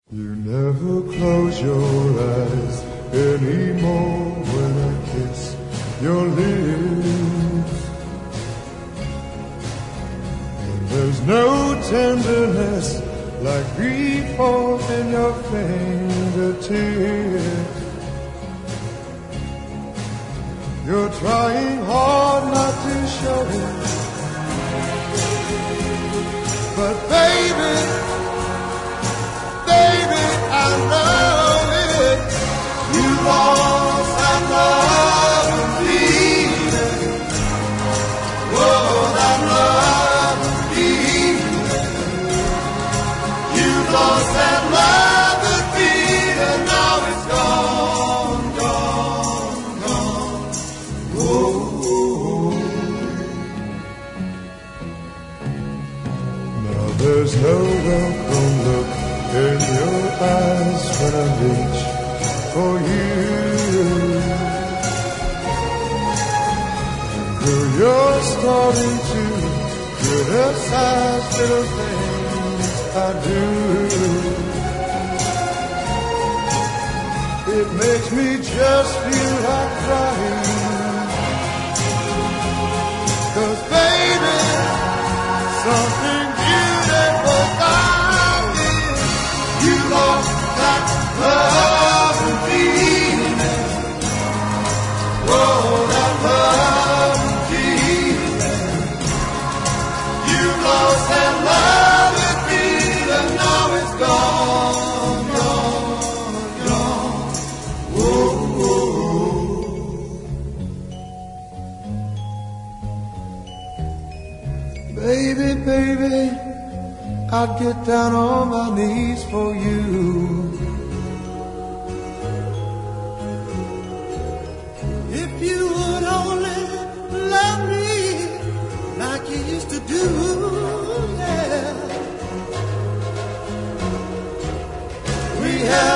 You never close your eyes anymore when I kiss your lips. And there's no tenderness like before in your fingertips. You're trying hard not to show it, but baby, I know it. You lost that love and feeling. Whoa, that love and feeling. You lost that love and feeling. Now it's gone, gone, gone. Whoa. Now there's no welcome look in your eyes when I reach for you. Girl, you're starting to criticize little things I do. It makes me just feel like crying, 'cause baby, something beautiful about it. You lost that love and feeling. Oh, that love and feeling. You lost that love and feeling. Now it's gone, gone, gone. Whoa, whoa. Baby, baby, I'd get down on my knees for you. If you would only love me like you used to do, yeah. We have